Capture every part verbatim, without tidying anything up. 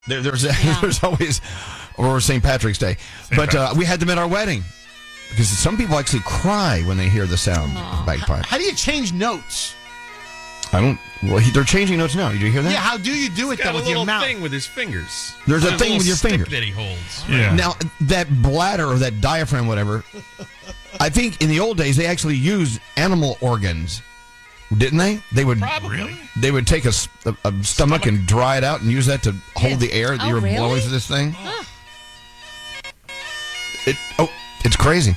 There, there's yeah. there's always, or Saint Patrick's Day. Saint but uh, we had them at our wedding because some people actually cry when they hear the sound Aww. of bagpipe. How do you change notes? I don't. Well, he, they're changing notes now. Did you hear that? Yeah. How do you do it He's though got with a your mouth? thing with his fingers. There's There's a thing a with your stick finger that he holds. Yeah. Now that bladder or that diaphragm, whatever. I think in the old days they actually used animal organs, didn't they? They would Probably. They would take a, a, a stomach and dry it out and use that to hold the air that Oh, you were really? blowing through this thing. Oh. It oh, it's crazy.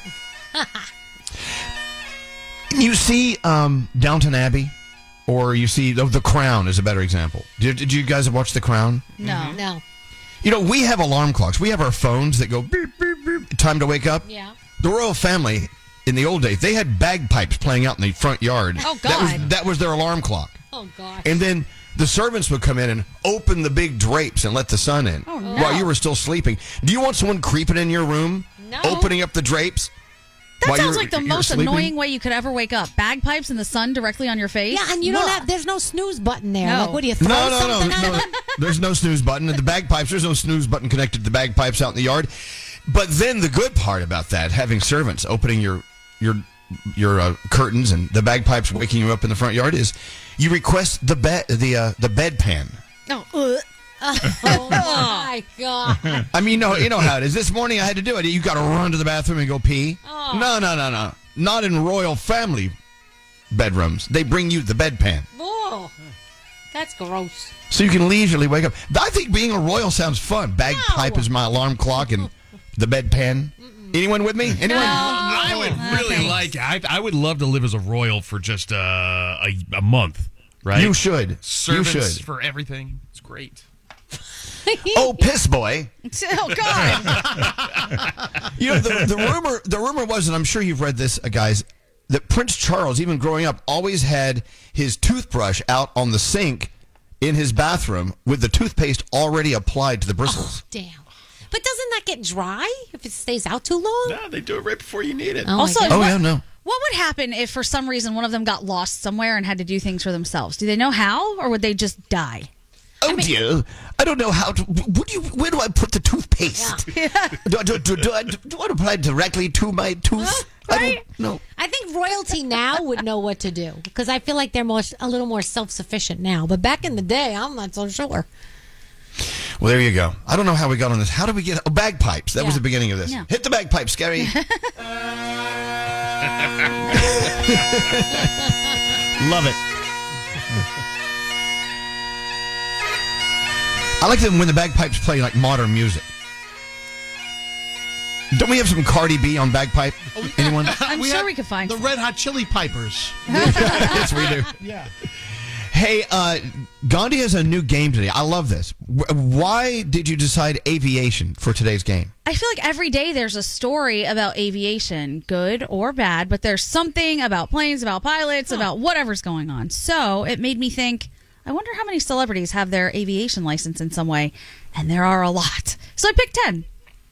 You see um, Downton Abbey, or you see oh, The Crown is a better example. Did, did you guys watch The Crown? No, Mm-hmm. no. You know, we have alarm clocks. We have our phones that go beep, beep, beep, time to wake up. Yeah. The royal family, in the old days, they had bagpipes playing out in the front yard. Oh, That was, God. that was their alarm clock. Oh, gosh. And then the servants would come in and open the big drapes and let the sun in Oh, no. while you were still sleeping. Do you want someone creeping in your room, No. opening up the drapes? That while sounds you're- like the you're most sleeping? annoying way you could ever wake up. Bagpipes in the sun directly on your face. Yeah, and you don't Ugh. have, there's no snooze button there. No. Like, what do you throw No, no, no, something no. at it? There's no snooze button. And the bagpipes, there's no snooze button connected to the bagpipes out in the yard. But then the good part about that, having servants opening your your your uh, curtains and the bagpipes waking you up in the front yard, is you request the bed the uh, the bedpan. Oh, ugh. Oh, my God. I mean, you know, you know how it is. This morning I had to do it. You got to run to the bathroom and go pee. Oh. No, no, no, no. Not in royal family bedrooms. They bring you the bedpan. Whoa. That's gross. So you can leisurely wake up. I think being a royal sounds fun. Bagpipe No. is my alarm clock and the bedpan. Anyone with me? Anyone? I would really like. I, I would love to live as a royal for just uh, a a month. Right? You should. Servants you should. for everything. It's great. Oh, piss boy! Oh, God. You know the, the rumor. The rumor was, and I'm sure you've read this, uh, guys, that Prince Charles, even growing up, always had his toothbrush out on the sink in his bathroom with the toothpaste already applied to the bristles. Oh, damn. But doesn't that get dry if it stays out too long? No, they do it right before you need it. Oh, my Also, God. Oh what, yeah, no. what would happen if for some reason one of them got lost somewhere and had to do things for themselves? Do they know how, or would they just die? Oh dear, I don't know how to. Would you? Where do I put the toothpaste? do, do, do, do, I, do I apply it directly to my tooth? I don't know. I think royalty now would know what to do because I feel like they're more, a little more self-sufficient now. But back in the day, I'm not so sure. Well, there you go. I don't know how we got on this. How did we get? Oh, bagpipes. That was Yeah. the beginning of this. Yeah. Hit the bagpipes, Scary. Love it. I like them when the bagpipes play like modern music. Don't we have some Cardi B on bagpipe? Anyone? I'm We sure have we could find the some. Red Hot Chili Pipers. Yes, we do. Yeah. Hey, uh, Gandhi has a new game today. I love this. W- Why did you decide aviation for today's game? I feel like every day there's a story about aviation, good or bad, but there's something about planes, about pilots, about whatever's going on. So it made me think, I wonder how many celebrities have their aviation license in some way. And there are a lot. So I picked ten.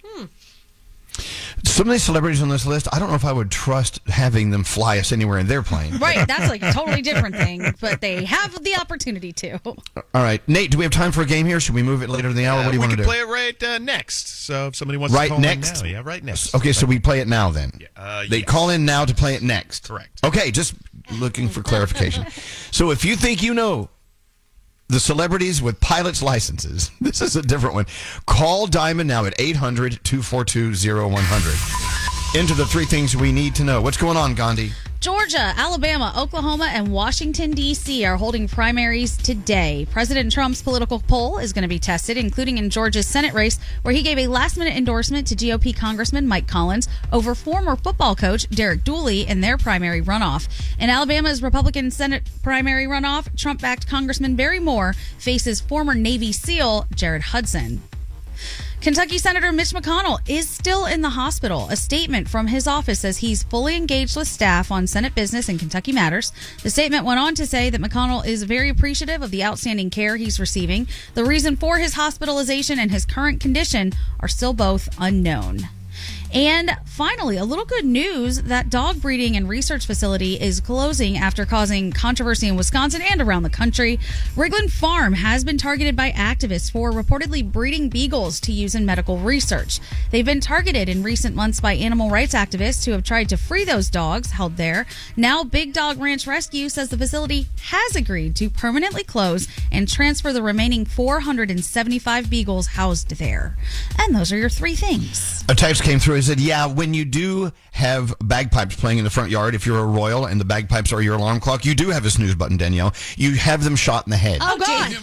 Some of these celebrities on this list, I don't know if I would trust having them fly us anywhere in their plane. Right, that's like a totally different thing, but they have the opportunity to. All right. Nate, do we have time for a game here? Should we move it later in the hour? Uh, what do you we want to can do? play it right uh, next. So if somebody wants Right to call next? in now, yeah, right next. Okay, so we play it now then. Yeah, uh, they yes. call in now to play it next. Correct. Okay, just looking for clarification. So if you think you know the celebrities with pilots' licenses, this is a different one. Call Diamond now at eight hundred, two four two, oh one hundred. Enter the three things we need to know. What's going on, Gandhi? Georgia, Alabama, Oklahoma, and Washington, D C are holding primaries today. President Trump's political poll is going to be tested, including in Georgia's Senate race, where he gave a last-minute endorsement to G O P Congressman Mike Collins over former football coach Derek Dooley in their primary runoff. In Alabama's Republican Senate primary runoff, Trump-backed Congressman Barry Moore faces former Navy SEAL Jared Hudson. Kentucky Senator Mitch McConnell is still in the hospital. A statement from his office says he's fully engaged with staff on Senate business and Kentucky matters. The statement went on to say that McConnell is very appreciative of the outstanding care he's receiving. The reason for his hospitalization and his current condition are still both unknown. And finally, a little good news. That dog breeding and research facility is closing after causing controversy in Wisconsin and around the country. Rigland Farm has been targeted by activists for reportedly breeding beagles to use in medical research. They've been targeted in recent months by animal rights activists who have tried to free those dogs held there. Now, Big Dog Ranch Rescue says the facility has agreed to permanently close and transfer the remaining four hundred seventy-five beagles housed there. And those are your three things. A text came through and said, yeah, when you do have bagpipes playing in the front yard, if you're a Royal and the bagpipes are your alarm clock, you do have a snooze button, Danielle. You have them shot in the head. Oh, God.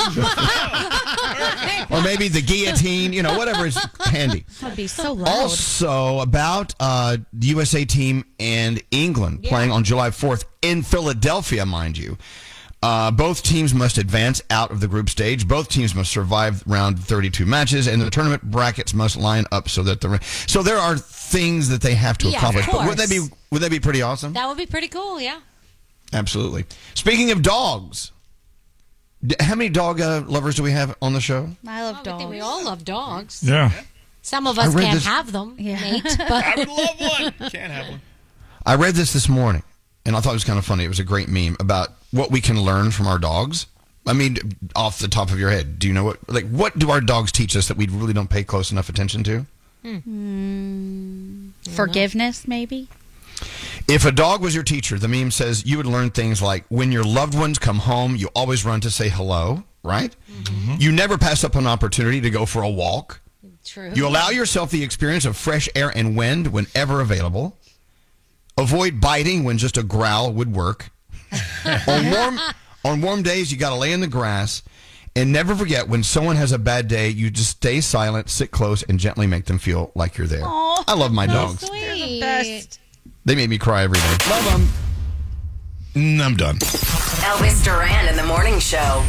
Or maybe the guillotine, you know, whatever is handy. That would be so loud. Also, about uh, the U S A team and England Yeah. playing on July fourth in Philadelphia, mind you. Uh, both teams must advance out of the group stage. Both teams must survive round thirty-two matches, and the tournament brackets must line up so that the so there are things that they have to Yeah, of accomplish. But would that be course. would that be pretty awesome? That would be pretty cool, yeah. Absolutely. Speaking of dogs, d- how many dog uh, lovers do we have on the show? I love I dogs. think we all love dogs. Yeah. Some of I us read can't this- have them, Yeah. Nate, I but would love one. Can't have one. I read this this morning, and I thought it was kind of funny. It was a great meme about what we can learn from our dogs. I mean, off the top of your head, do you know what? Like, what do our dogs teach us that we really don't pay close enough attention to? Forgiveness, maybe? If a dog was your teacher, the meme says you would learn things like when your loved ones come home, you always run to say hello, right? Mm-hmm. You never pass up an opportunity to go for a walk. true. You allow yourself the experience of fresh air and wind whenever available. Avoid biting when just a growl would work. on warm on warm days, you got to lay in the grass. And never forget, when someone has a bad day, you just stay silent, sit close, and gently make them feel like you're there. Aw, I love my That's dogs. sweet. Best. They make me cry every day. Love them. Mm, I'm done. Elvis Duran in the morning show.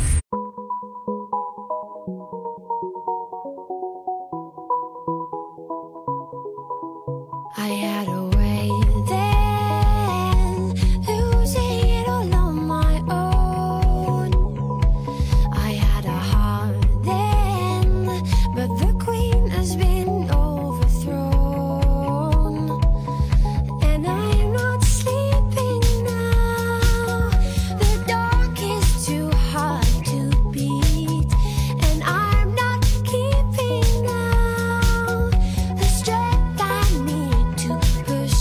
I had a way then, losing it all on my own. I had a heart then, but the queen has been overthrown. And I'm not sleeping now. The dark is too hard to beat. And I'm not keeping now the strength I need to push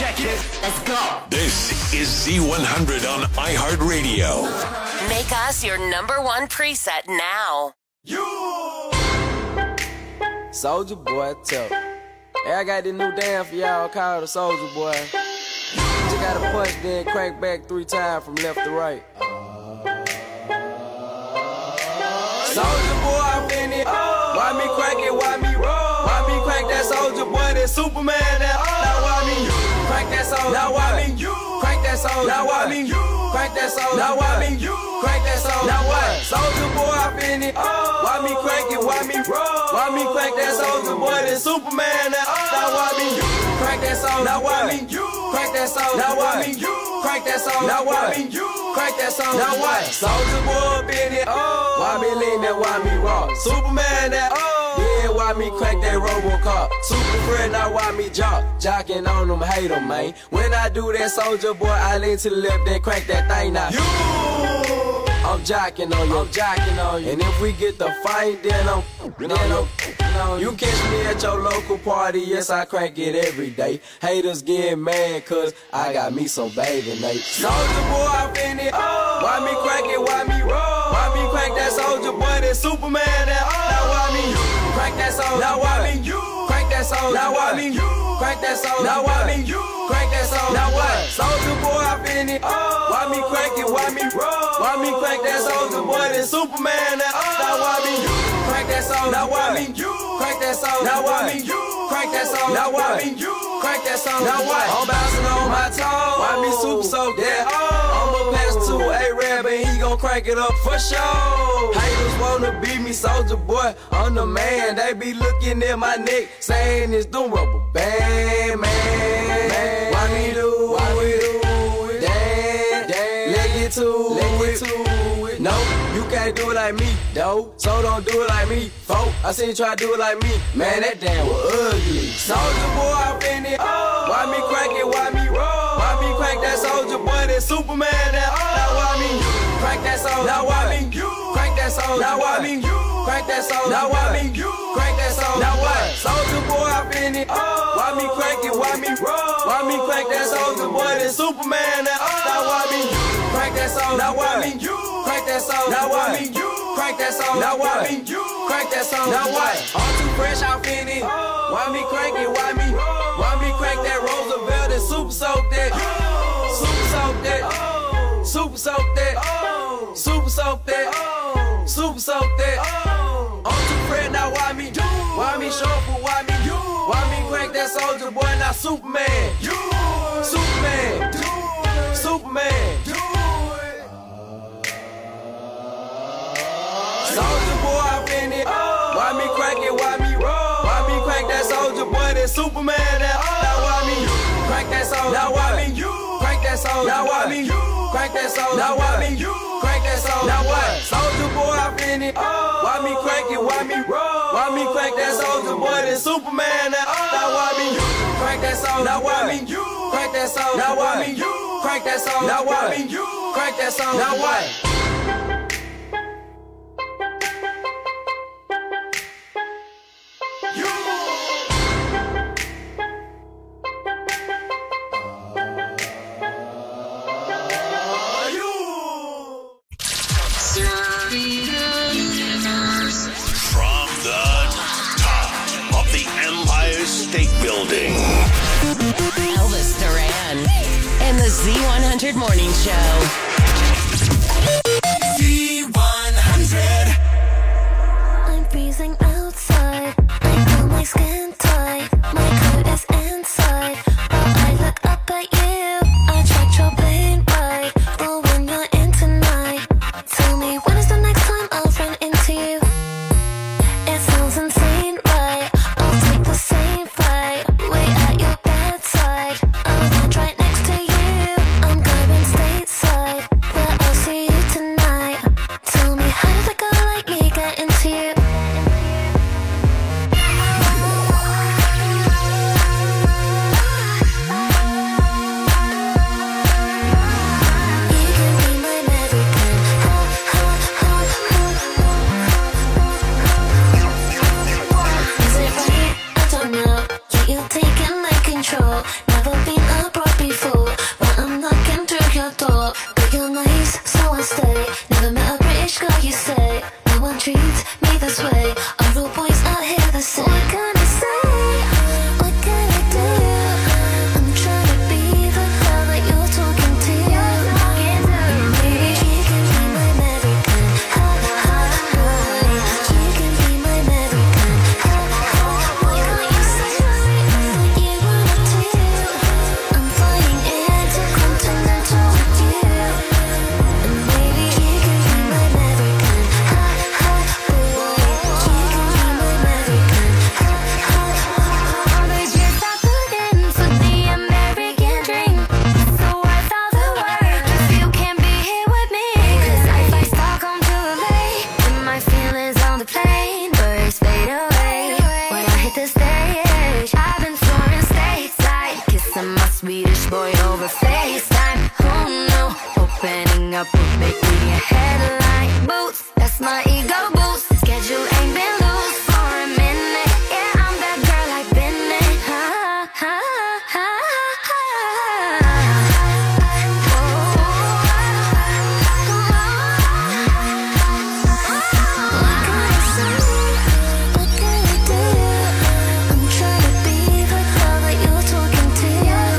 check it. Let's go. This is Z one hundred on iHeartRadio. Make us your number one preset now. Soldier Boy, tough. Hey, I got this new dance for y'all called the Soldier Boy. You gotta punch, then crank back three times from left to right. Soldier Boy, I'm in it. Why me crank it? Why me roll? Why me crank that Soldier Boy? That Superman, that now why me crank that Soldier? Now why me crank that Soldier? Now why me crank that Soldier? Now why me crank that Soldier? Now what? Soldier Boy, I'm in it. Why me crank it? Why me roll? Why me crank that Soldier Boy? That Superman, that now why me crank that Soldier? Now why me crank that Soldier? Now why me crank that Soldier? Now why me crank that Soldier? Now what? Soldier Boy, up in it. Why me lean that? Why me rock? Superman, that yeah, why me crank that Robocop? Super friend, now why me jock? Jocking on them, hate them, man. When I do that, Soldier Boy, I lean to the left, then crank that thing now. You, I'm jocking on you, I'm jocking on you. And if we get the fight, then I'm, then I'm, you catch me at your local party, yes, I crank it every day. Haters get mad, cause I got me some baby Nate. Soldier Boy, I'm in it. Why me crank it, why me roll? Why me crank that Soldier Boy, that Superman, that now why me crank that Soldier? Now why me crank that Soldier? Now why me crank that Soldier? Now why me crank that Soldier? Now what? Soldier Boy, I'm in it. Why me crank it, why me roll? Why me crank that Soldier Boy, that Superman, that now why me crank that Soldier? Now why me crank that Soldier? Now why me crank that Soldier? Now why me crank that Soldier? Now what? I'm bouncing on my toe. Why me super soak that? I'ma pass to A-Rab and he gon' crank it up for sure. Haters wanna beat me, Soldier Boy, I'm the man. They be looking at my neck, saying it's the rubber band, man. Why me do? Why we do it? Damn, damn. Let get to let get to it. No, you can't do it like me, though. So don't do it like me, folk. I seen you try to do it like me. Man, that damn was ugly. Soldier Boy, I'm in it. Why me crank it? Why me roll? Why me crank that Soldier Boy? That Superman, that now why me crank that Soldier? Now why me crank that Soldier? Now why me crank that Soldier? Now why me crank that Soldier? Now what? Soldier Boy, I'm in it. Why me crank it? Why me roll? Why me crank that Soldier Boy? That Superman, that now why me crank that Soldier? Now why me crank that Soldier? Now why me crank that Soldier? Now why me crank that Soldier? Now what? I'm too fresh, I'm in it. Why me crank it? Why me? Why me crank that Roosevelt and super soak that? Super soak that. Super soak that. Super soak that. Super soak that. I'm too fresh, now why me? Why me shuffle? Why me? Why me crank that Soldier Boy? Now Superman. Superman. Superman. Soldier Boy, I'm in it. Why me crank it? Why me roll? Why me crank that Soldier Boy? That Superman, that now why me crank that Soldier? Now why me crank that Soldier? Now why me crank that Soldier? Now why me crank that Soldier? Now what? Soldier Boy, I'm in it. Why me crank it? Why me roll? Why me crank that Soldier Boy? That Superman, that now why me crank that Soldier? Now why me crank that Soldier? Now why me crank that Soldier? Now why me crank that Soldier? Now what? State Building. Elvis Duran and the Z one hundred Morning Show. Z one hundred. I'm freezing outside. I feel my skin tight. My coat is inside. While I look up at you, I checked your plane right. Well, when you're in tonight, tell me when is the next time I'll run into you? It sounds insane, right? I'll take the same flight. Wait at your bedside. I'll land right next to you. I'm going stateside, but I'll see you tonight. Tell me how does a girl like me get into you? Oh, but you're nice, so I stay. Never met a British girl, you say. No one treats me this way. All the boys out here the same. What can I say? What can I do? I'm trying to be the girl that you're talking to. Maybe she can be my American. Ha, ha, ha. She can be my American. Ha, ha, ha. Why can't you say what you wanna do? I'm flying intercontinental with you. And maybe she can be my American. Ha, ha, boy. She can be my American. Ha, ha, ha. All the years I put in for the American dream. So worth all the work if you can be here with me. 'Cause I fly Stockholm to L A. And my feelings on the plane. Birds fade away when I hit the stage. I've been soaring stateside, kissing my Swedish boy over FaceTime. Oh no, opening up would make me a headline. Boots, that's my ego boost. Schedule ain't been loose for a minute. Yeah, I'm that girl I've been in. Ha, ha, ha, ha. What can I say? What can I do? I'm trying to be the girl that you're talking to.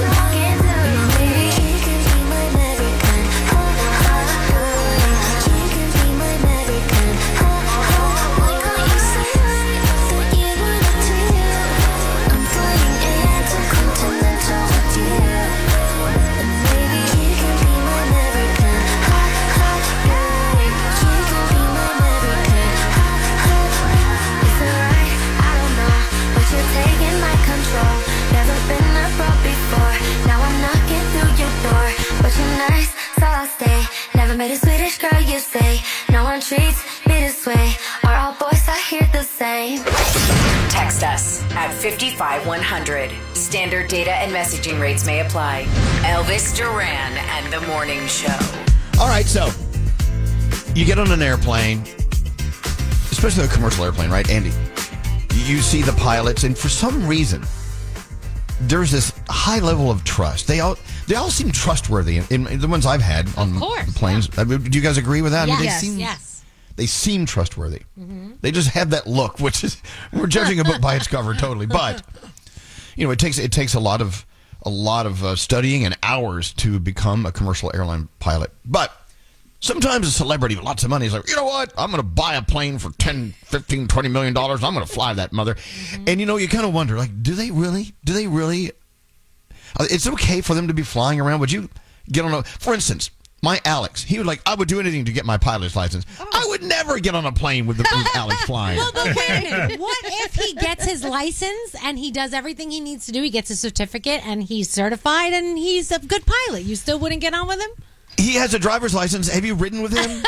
Maybe she can be my American. Ha, ha, boy. She can be my American. Ha, ha. Why can't you say what you wanna do? I'm flying intercontinental with you. And maybe she can be my American. Ha, ha, boy. She can be my American. Ha, ha. It's alright, I don't know, but you're taking my control. Never been abroad before. Now I'm knocking through your door. But you're nice, so I'll stay. Never met a Swedish girl, you say. No one treats me this way. Are all boys out here the same? Text us at fifty-five one hundred. Standard data and messaging rates may apply. Elvis Duran and the Morning Show. All right, so you get on an airplane, especially a commercial airplane, right, Andy? You see the pilots, and for some reason, there's this high level of trust. They all they all seem trustworthy. In, in the ones I've had on course, the planes, I mean, do you guys agree with that? I mean, they Yes, seem yes. they seem trustworthy. They just have that look, which is we're judging a book by its cover totally. But you know, it takes it takes a lot of a lot of uh, studying and hours to become a commercial airline pilot. But sometimes a celebrity with lots of money is like, you know what? I'm going to buy a plane for ten, fifteen, twenty million dollars. I'm going to fly that mother. And you know, you kind of wonder, like, do they really? Do they really? Uh, it's okay for them to be flying around. Would you get on a? For instance, my Alex, he would like, I would do anything to get my pilot's license. I would never get on a plane with, the, with Alex flying. Well, but wait a minute. What if he gets his license and he does everything he needs to do? He gets his certificate and he's certified and he's a good pilot. You still wouldn't get on with him? He has a driver's license. Have you ridden with him?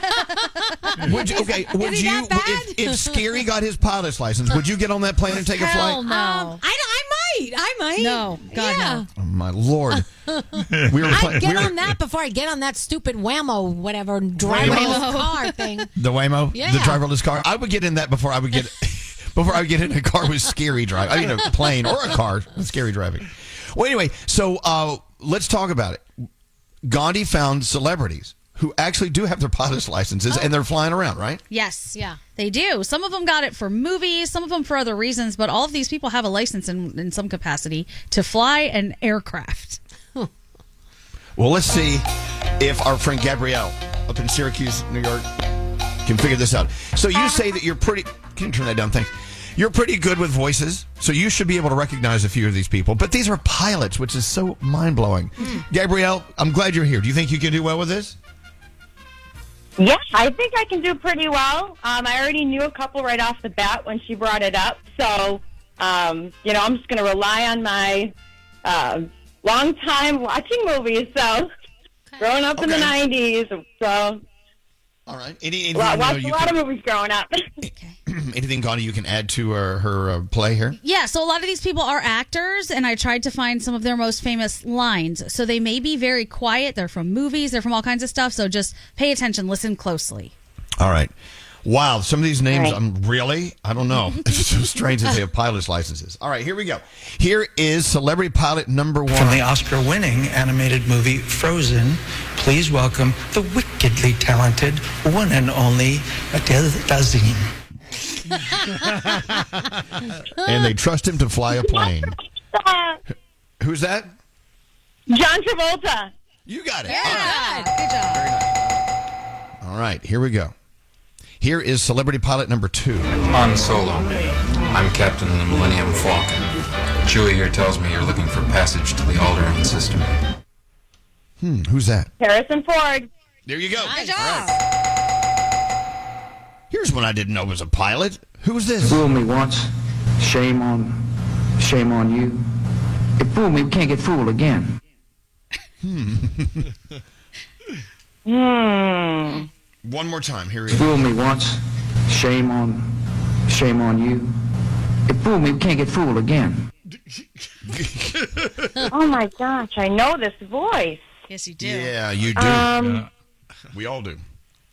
Would you, okay, would he you? that bad? If, if Scary got his pilot's license, would you get on that plane and take a Hell flight? no. Um, I, I might. I might. No. God, yeah. no. Oh, my Lord. We were I'd playing. get we were, on that before I get on that stupid Whammo, whatever, driverless Waymo. car thing. The Waymo, Yeah. the driverless car. I would get in that before I would get before I would get in a car with Scary driving. I mean, a plane or a car with Scary driving. Well, anyway, so uh, let's talk about it. Gandhi found celebrities who actually do have their pilot's licenses and they're flying around, right? Yes. Yeah. They do. Some of them got it for movies, some of them for other reasons, but all of these people have a license in, in some capacity to fly an aircraft. Well, let's see if our friend Gabrielle up in Syracuse, New York, can figure this out. So you say that you're pretty... Can you turn that down? Thanks. You're pretty good with voices, so you should be able to recognize a few of these people. But these are pilots, which is so mind-blowing. Mm. Gabrielle, I'm glad you're here. Do you think you can do well with this? Yeah, I think I can do pretty well. Um, I already knew a couple right off the bat when she brought it up. So, um, you know, I'm just going to rely on my uh, long time watching movies. So, growing up okay. in the nineties. So, all right. Any, anything, well, I watched you know, a lot can, of movies growing up. Okay. Anything, Gandhi, you can add to uh, her uh, play here? Yeah, so a lot of these people are actors, and I tried to find some of their most famous lines. So they may be very quiet. They're from movies. They're from all kinds of stuff. So just pay attention. Listen closely. All right. Wow, some of these names, Right. I'm really, I don't know. It's so strange that they have pilot's licenses. All right, here we go. Here is celebrity pilot number one. From the Oscar-winning animated movie Frozen, please welcome the wickedly talented one and only Adele Dazeem. And they trust him to fly a plane. Uh, Who's that? John Travolta. You got it. Yeah. Good job. All right, here we go. Here is celebrity pilot number two. Han Solo. I'm captain of the Millennium Falcon. Chewie here tells me you're looking for passage to the Alderaan system. Hmm, who's that? Harrison Ford. There you go. Good job. Here's one I didn't know was a pilot. Who's this? Fool me once, shame on, shame on you. If fool me, we can't get fooled again. Hmm. Hmm. One more time. Here he is. Fool me once, shame on, shame on you. If fool me, we can't get fooled again. Oh my gosh, I know this voice. Yes, you do. Yeah, you do. Um, Yeah. We all do.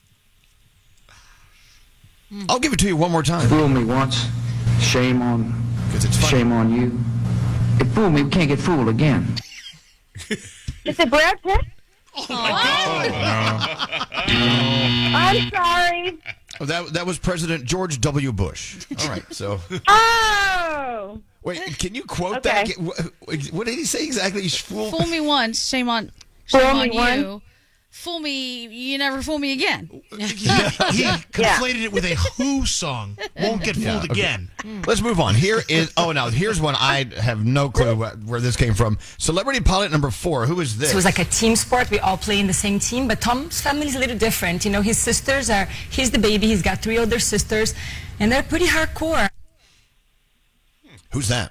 I'll give it to you one more time. Fool me once, shame on, shame on you. If fool me, we can't get fooled again. Is it Brad Pitt? Oh my God! I'm sorry. Oh, that that was President George W. Bush. All right, so Oh. wait, can you quote Okay. that? What, what did he say exactly? Fool. Fool me once, shame on, Fool shame me on once. you. Fool me, you never fool me again. He, he conflated it with a Who song. Won't get fooled Yeah, okay. again. Let's move on. Here is oh now here's one I have no clue wh- where this came from. Celebrity pilot number four. Who is this? So it was like a team sport. We all play in the same team, but Tom's family is a little different. You know, his sisters are, he's the baby, he's got three older sisters, and they're pretty hardcore. Who's that?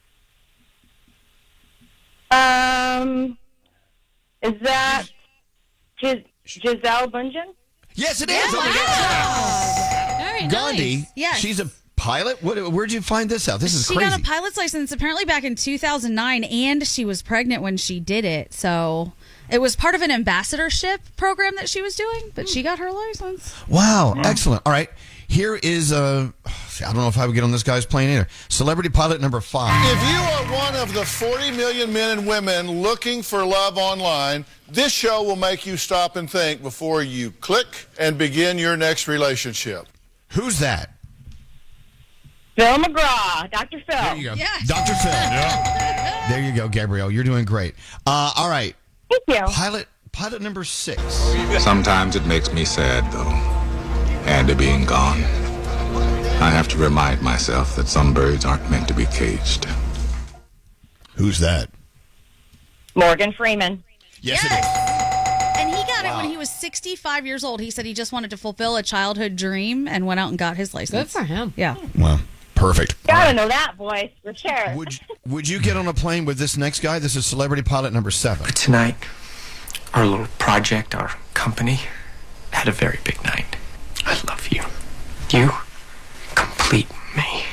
Um, is that Gis- Giselle Bundchen? Yes, it is. Very Gandhi. nice. Yes. She's a pilot. What, where'd you find this out? This is She crazy. got a pilot's license apparently back in two thousand nine, and she was pregnant when she did it. So it was part of an ambassadorship program that she was doing, but she got her license. Wow, excellent. All right, here is uh, I don't know if I would get on this guy's plane either. Celebrity pilot number five. If you are one of the forty million men and women looking for love online, this show will make you stop and think before you click and begin your next relationship. Who's that? Phil McGraw, Doctor Phil. There you go. Doctor Phil. There you go, Gabrielle. You're doing great. Uh, all right. Thank you. Pilot pilot number six. Sometimes it makes me sad, though. Andy being gone. I have to remind myself that some birds aren't meant to be caged. Who's that? Morgan Freeman. Yes, it is. And he got it when he was sixty-five years old. He said he just wanted to fulfill a childhood dream and went out and got his license. Good for him. Yeah. Well, perfect. Gotta know that voice for sure. Would Would you get on a plane with this next guy? This is celebrity pilot number seven. Tonight, our little project, our company, had a very big night. I love you. You complete me.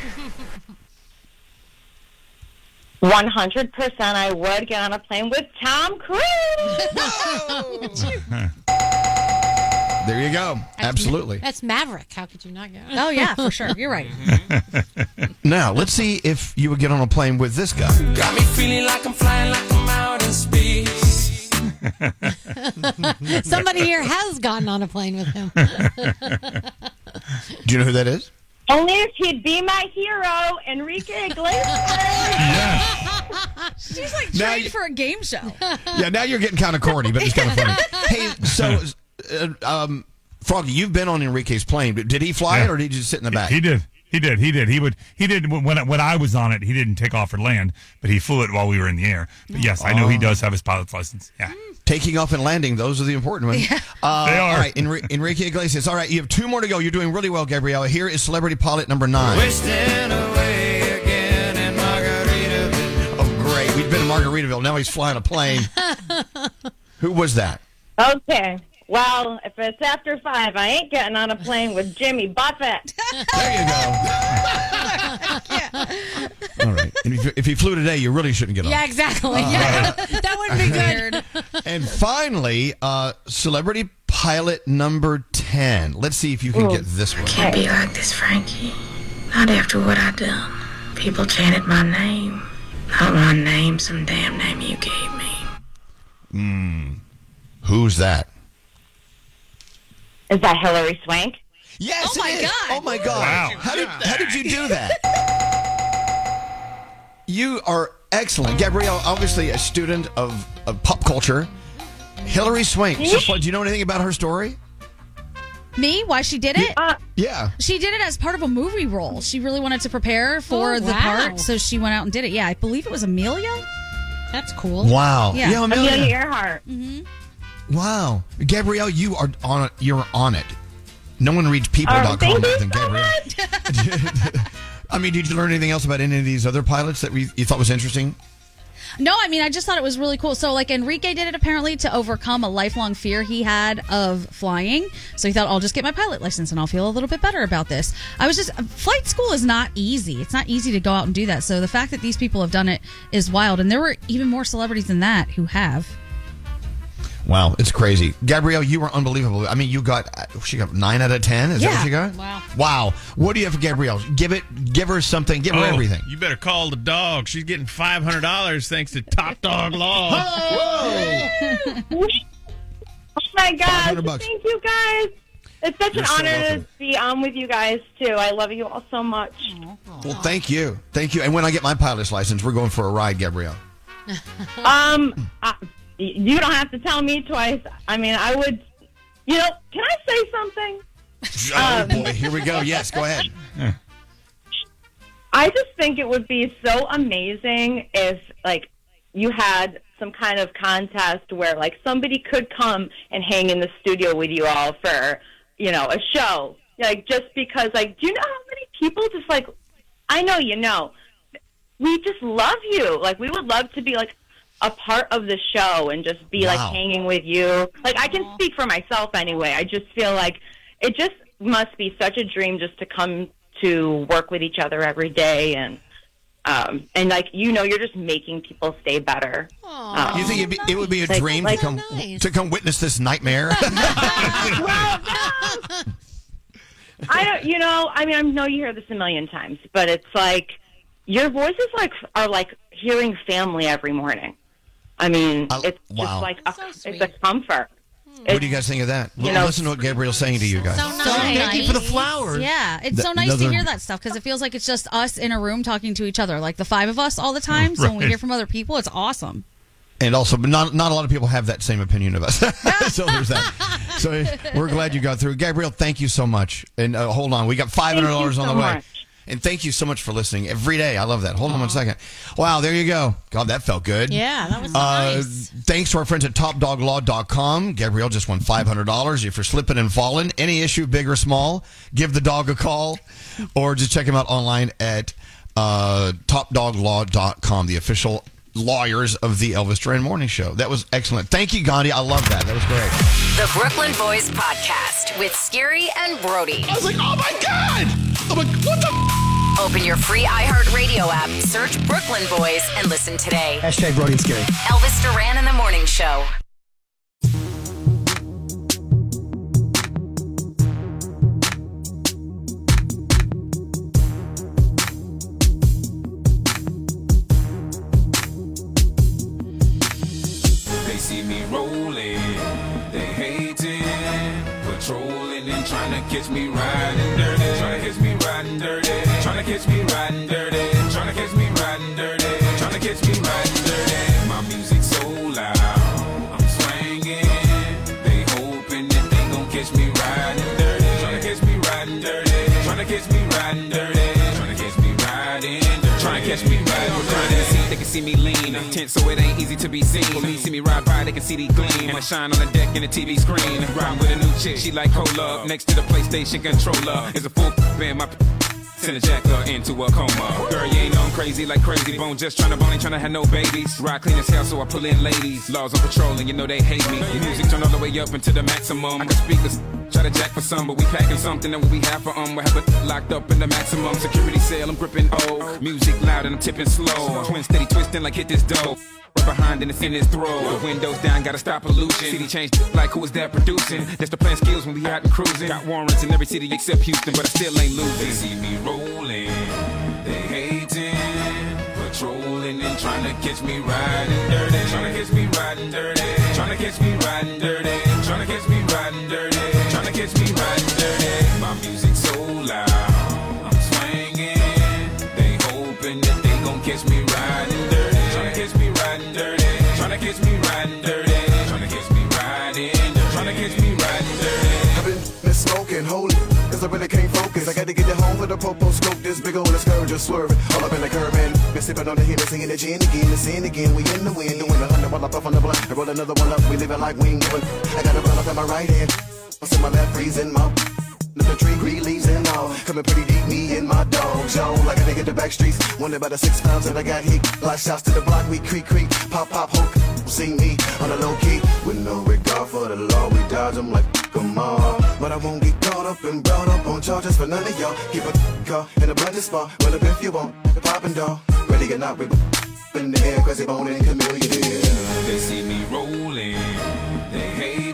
one hundred percent I would get on a plane with Tom Cruise. There you go. Absolutely. That's Maverick. How could you not go? Oh, yeah, for sure. You're right. Now, let's see if you would get on a plane with this guy. Got me feeling like I'm flying like I'm out in space. Somebody here has gotten on a plane with him. Do you know who that is? Only if he'd be my hero, Enrique Iglesias. She's like Now trained you- for a game show. Yeah, now you're getting kind of corny, but it's kind of funny. Hey, so, uh, um, Froggy, you've been on Enrique's plane. Did he fly it or did he just sit in the back? He did. He did. He did. He would. He did. When I- when I was on it, he didn't take off or land, but he flew it while we were in the air. But yes, I know he does have his pilot's license. Yeah. Taking off and landing, those are the important ones. Uh, They are. All right, Enri- Enrique Iglesias. All right, you have two more to go. You're doing really well, Gabrielle. Here is celebrity pilot number nine. Wasting away again in Margaritaville. Oh, great. We've been to Margaritaville. Now he's flying a plane. Who was that? Okay. Well, if it's after five, I ain't getting on a plane with Jimmy Buffett. There you go. All right. And if, if he flew today, you really shouldn't get on. Yeah, exactly. Uh, Yeah. That wouldn't be good. And finally, uh, celebrity pilot number ten. Let's see if you can get this one. Can't be like this, Frankie. Not after what I done. People chanted my name. Not my name, some damn name you gave me. Hmm. Who's that? Is that Hillary Swank? Yes, Oh my it is. God. Oh my God! Wow. How did how did you do that? You are excellent, Gabrielle. Obviously, a student of, of pop culture. Hillary Swank. So far, do you know anything about her story? Me? Why she did it? Uh, Yeah. She did it as part of a movie role. She really wanted to prepare for Oh, the wow. part, so she went out and did it. Yeah, I believe it was Amelia. That's cool. Wow. Yeah. Yeah, Amelia. Amelia Earhart. Mm-hmm. Wow, Gabrielle, you are on it. You're on it. No one reads people Oh, dot com thank better you than so Gabrielle. I mean, did you learn anything else about any of these other pilots that we, you thought was interesting? No, I mean, I just thought it was really cool. So, like, Enrique did it apparently to overcome a lifelong fear he had of flying. So he thought, I'll just get my pilot license and I'll feel a little bit better about this. I was just, flight school is not easy. It's not easy to go out and do that. So the fact that these people have done it is wild. And there were even more celebrities than that who have. Wow, it's crazy. Gabrielle, you were unbelievable. I mean, you got, she got nine out of ten. Is that Yeah. what she got? Wow. Wow. What do you have for Gabrielle? Give it, give her something. Give her Oh, everything. You better call the dog. She's getting five hundred dollars thanks to Top Dog Law. Oh my gosh. five hundred bucks. Thank you guys. It's such You're an so honor welcome. to be on with you guys, too. I love you all so much. Well, thank you. Thank you. And when I get my pilot's license, we're going for a ride, Gabrielle. Um, I, you don't have to tell me twice. I mean, I would, you know, can I say something? Oh, boy. Here we go. Yes, go ahead. I just think it would be so amazing if, like, you had some kind of contest where, like, somebody could come and hang in the studio with you all for, you know, a show. Like, just because, like, do you know how many people just, like, I know you know, we just love you. Like, we would love to be, like, a part of the show and just be, Wow. like, hanging with you. Like, I can speak for myself anyway. I just feel like it just must be such a dream just to come to work with each other every day and um and like you know you're just making people stay better. Um, You think it'd be, it would be a Like- dream like- to come Nice. to come witness this nightmare? I don't, you know, I mean, I know you hear this a million times, but it's like your voices like are like hearing family every morning. I mean, it's wow. just like a, So it's sweet. a comfort. What do you guys think of that? You know- Listen to what Gabriel's saying to you guys. So nice. Thank you for the flowers. Yeah, it's Th- so nice another- to hear that stuff because it feels like it's just us in a room talking to each other, like the five of us all the time. So when we Right. hear from other people, it's awesome. And also, but not not a lot of people have that same opinion of us. So there's that. So we're glad you got through. Gabrielle, thank you so much. And uh, hold on, we got five hundred dollars Thank on you the so way. much. And thank you so much for listening every day. I love that. Hold on one second. Wow, there you go. God, that felt good. Yeah, that was Uh, nice. Thanks to our friends at top dog law dot com. Gabrielle just won five hundred dollars. If you're slipping and falling, any issue, big or small, give the dog a call or just check him out online at uh, top dog law dot com, the official lawyers of the Elvis Duran Morning Show. That was excellent. Thank you, Gandhi. I love that. That was great. The Brooklyn Boys Podcast with Scary and Brody. I was like, oh my God! I'm like, what the? Open your free iHeartRadio app, search Brooklyn Boys, and listen today. Hashtag Brody and Scary. Elvis Duran in the Morning Show. They see me rolling, they hating, patrolling and trying to catch me riding dirty, trying to catch me riding dirty, trying to catch me riding dirty, trying to catch me riding dirty, trying to catch me riding dirty. My music so loud, I'm swinging. They hoping that they gon' catch me riding dirty, trying to catch me riding dirty, trying to catch me riding dirty, trying to catch me riding dirty, trying to catch me riding dirty. They can see me lean, tense so it ain't easy to be seen. For me, see me ride by, they can see the gleam. And I shine on the deck in the T V screen. Riding with a new chick, she like cola. Next to the PlayStation controller is a full band. My send a jacker into a coma. Girl, you ain't known crazy like Crazy Bone. Just tryna bone, ain't tryna have no babies. Ride clean as hell, so I pull in ladies. Laws on patrol, and you know they hate me. The music turn all the way up into the maximum. I got speakers, try to jack for some, but we packing something that we have for um. We have it locked up in the maximum security cell. I'm gripping O. Music loud and I'm tipping slow. Twin steady twisting like hit this dough. right behind and it's in his throat. The windows down, gotta stop pollution. City changed like who is that producing? That's the plan skills when we out and cruising. Got warrants in every city except Houston, but I still ain't losing. They see me rolling, they hating, patrolling and trying to catch me riding dirty. Trying to catch me riding dirty. Trying to catch me riding dirty. Trying to catch me riding dirty. Trying to catch me riding dirty. My music so loud, I'm swinging. They hoping that they gon' catch me riding dirty. Trying to catch me riding dirty. Trying to catch me riding dirty. Trying to catch me riding dirty. Trying to catch me riding dirty. I've been miss smoking, holy, cause I really can't focus. I gotta get it home with a popo scope. This big old scourge just swerving all up in the curb and been sipping on the Hennessy and the gin again and sin again. We in the wind, doing a hundred while I puff on the blunt. I roll another one up, we living like we ain't giving. I got a blunt up in my right hand, what's in my left, freezing my. The tree, green leaves and all. Coming pretty deep, me and my dog, Joe. Like a nigga the back streets. Wonder about the six pounds that I got hit. Like shots to the block, we creak, creak. Pop, pop, hook. See me on a low key. With no regard for the law, we dodge them like come on. But I won't get caught up and brought up on charges for none of y'all. Keep a car in a budget spot. Well, up if you want. The poppin' dog. Ready or not, we in the air, cause they bone and chameleon. They see me rolling. They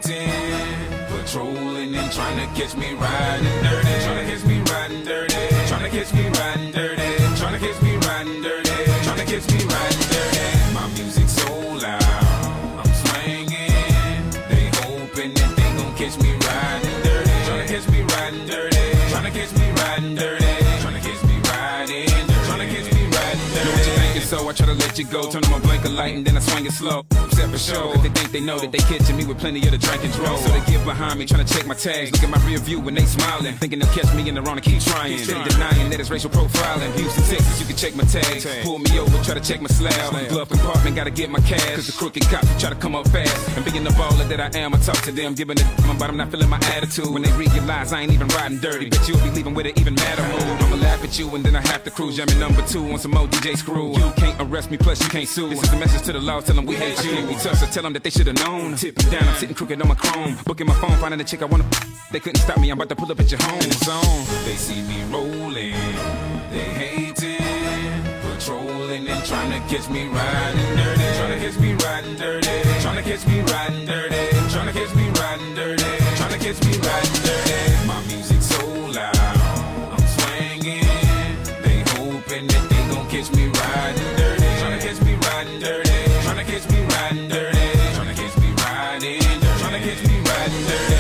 hating. Patrolling and trying to catch me riding dirty. Trying to catch me riding dirty. Trying to catch me riding dirty. Trying to catch me riding dirty. Trying to catch me riding dirty. My music so loud, I'm swinging. They hoping that they gon' catch me riding dirty. Trying to catch me riding dirty. Trying to catch me riding dirty. Trying to catch me riding dirty. Trying to catch me riding dirty. Know what you thinking, so I try to let you go. Turn on my blinker light and then I swing it slow. Set for show. They think they know that they catching me with plenty of the drink and draw. So they get behind me trying to check my tags. Look at my rear view when they smiling. Thinking they'll catch me in the wrong and keep trying. Steady denying that it's racial profiling. Houston, Texas, you can check my tags. Pull me over, try to check my slab. Glove compartment, gotta get my cash. Cause the crooked cops try to come up fast. And being the baller that I am, I talk to them. Giving it but I'm not feeling my attitude. When they realize I ain't even riding dirty. Bet you'll be leaving with an even madder mood. I'ma laugh at you and then I have to cruise. Jamming number two on some more D J screw. You can't arrest me, plus you can't sue. This is a message to the law, tell them we hate you. We tough, so tell them that they should've known. Tip me down, I'm sitting crooked on my chrome. Booking my phone, finding the chick I wanna. They couldn't stop me, I'm about to pull up at your home. In the zone, they see me rolling. They hating, patrolling and trying to catch me riding dirty. Trying to catch me riding dirty. Trying to catch me riding dirty. Trying to catch me riding dirty. Trying to catch me riding dirty. My music so loud, I'm swinging. They hoping that they gon' catch me riding dirty. Trying to catch me riding dirty. Trying to catch me riding dirty. Trying to catch me riding dirty. Trying to catch me riding dirty.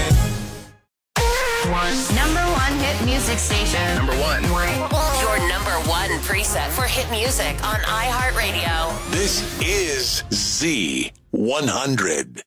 One. Number one hit music station. Number one. Your number one preset for hit music on iHeartRadio. This is Z one hundred.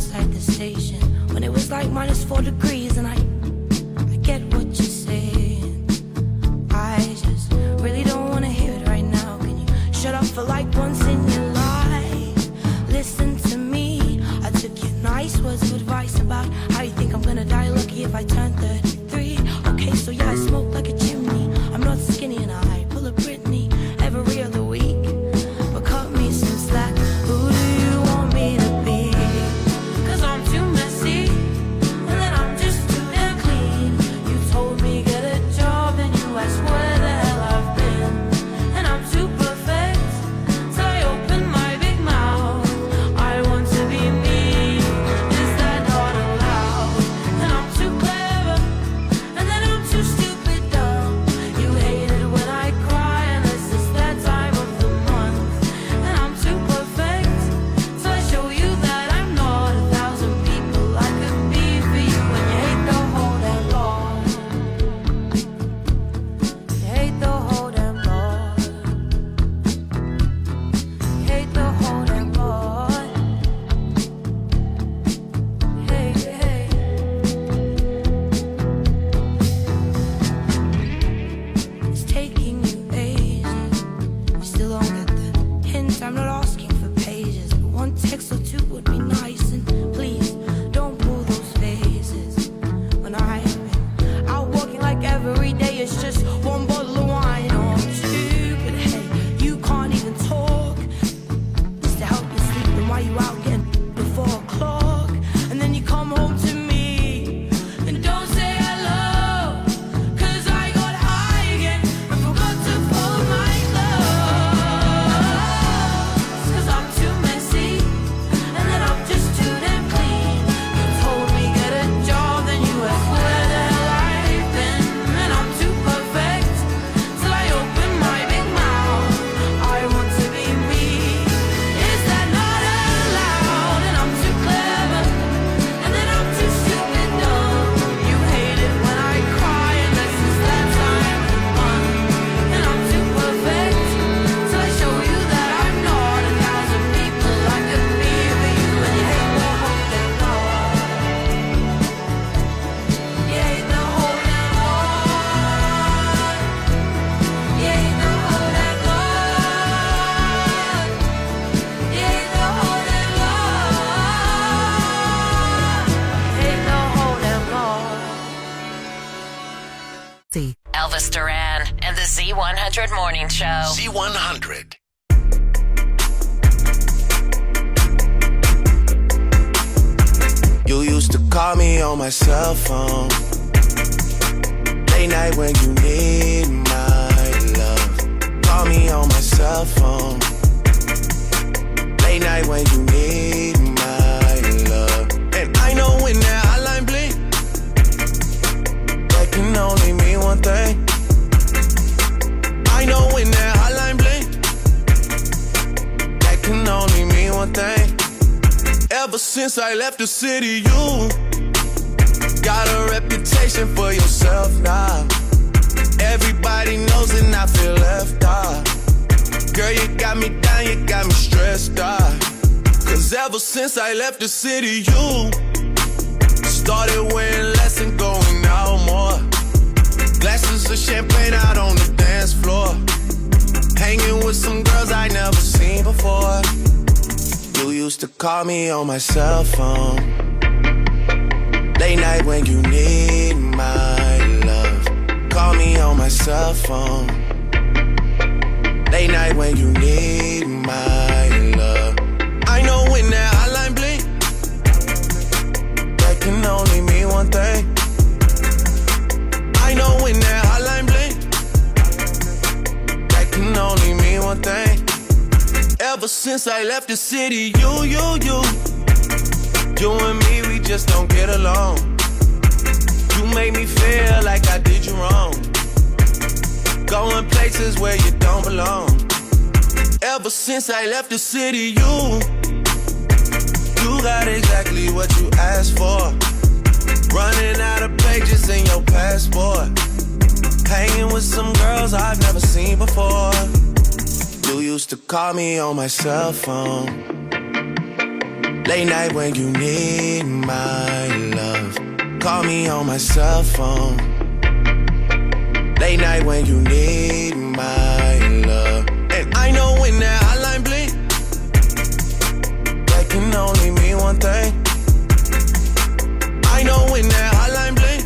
Minus four degrees, and I, I get what you're saying. Elvis Duran and the Z one hundred Morning Show. Z one hundred. You used to call me on my cell phone. Late night when you need my love. Call me on my cell phone. Late night when you need my love. And I know when that hotline blink, that can only mean one thing. I know when that hotline blink, that can only mean one thing. Ever since I left the city, you got a reputation for yourself now. Everybody knows and I feel left out. Girl, you got me down, you got me stressed out. Cause ever since I left the city, you started wearing less and going out more. Glasses of champagne out on the dance floor. Hanging with some girls I never seen before. You used to call me on my cell phone. Late night when you need my love. Call me on my cell phone. Late night when you need my love. I know when that hotline blink, that can only mean one thing. I know when that hotline blink, that can only mean one thing. Ever since I left the city, you, you, you You and me, we just don't get along. You make me feel like I did you wrong. Going places where you don't belong. Ever since I left the city, you You got exactly what you asked for. Running out of pages in your passport. Hanging with some girls I've never seen before. You used to call me on my cell phone. Late night when you need my love. Call me on my cell phone. Late night when you need my love. And I know when that hotline blink, that can only mean one thing. I know when that hotline blink,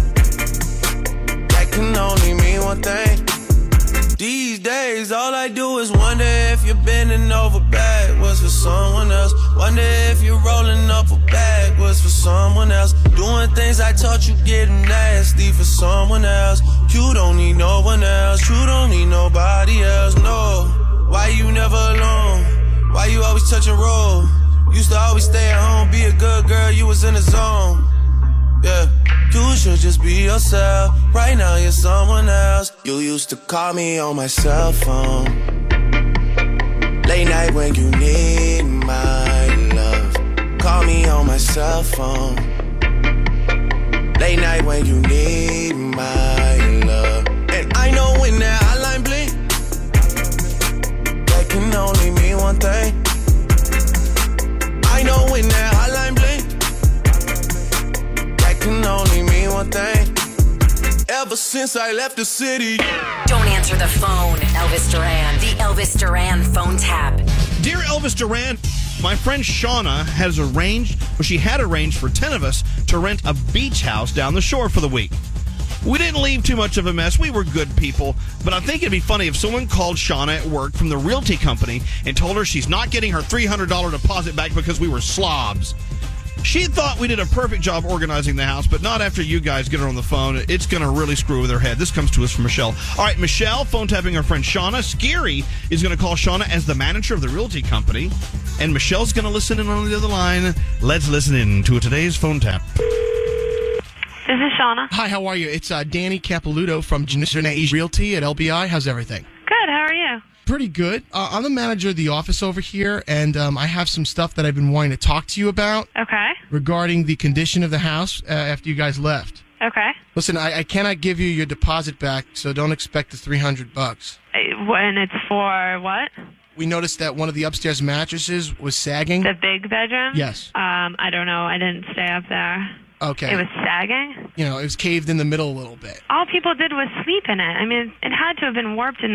that can only mean one thing. These days, all I do is wonder if you're bending over backwards for someone else. Wonder if you're rolling up a backwards for someone else. Doing things I taught you getting nasty for someone else. You don't need no one else. You don't need nobody else, no. Why you never alone? Why you always touch and roll? Used to always stay at home, be a good girl, you was in the zone. Yeah, you should just be yourself. Right now you're someone else. You used to call me on my cell phone. Late night when you need my love. Call me on my cell phone. Late night when you need my love. And I know when that hotline blink, that can only mean one thing. I know when that hotline blink, that can only mean one thing. Ever since I left the city. Don't answer the phone, Elvis Duran. The Elvis Duran phone tap. Dear Elvis Duran, my friend Shauna has arranged, well, she had arranged for ten of us to rent a beach house down the shore for the week. We didn't leave too much of a mess. We were good people. But I think it'd be funny if someone called Shauna at work from the realty company and told her she's not getting her three hundred dollars deposit back because we were slobs. She thought we did a perfect job organizing the house, but not after you guys get her on the phone. It's going to really screw with her head. This comes to us from Michelle. All right, Michelle, phone tapping her friend Shauna. Scary is going to call Shauna as the manager of the realty company, and Michelle's going to listen in on the other line. Let's listen in to today's phone tap. This is Shauna. Hi, how are you? It's uh, Danny Capilouto from Janisse Realty at L B I. How's everything? Good, how are you? Pretty good. Uh, I'm the manager of the office over here, and um, I have some stuff that I've been wanting to talk to you about. Okay. Regarding the condition of the house uh, after you guys left. Okay. Listen, I, I cannot give you your deposit back, so don't expect the three hundred bucks. And it's for what? We noticed that one of the upstairs mattresses was sagging. The big bedroom? Yes. Um, I don't know. I didn't stay up there. Okay. It was sagging? You know, it was caved in the middle a little bit. All people did was sleep in it. I mean, it had to have been warped in the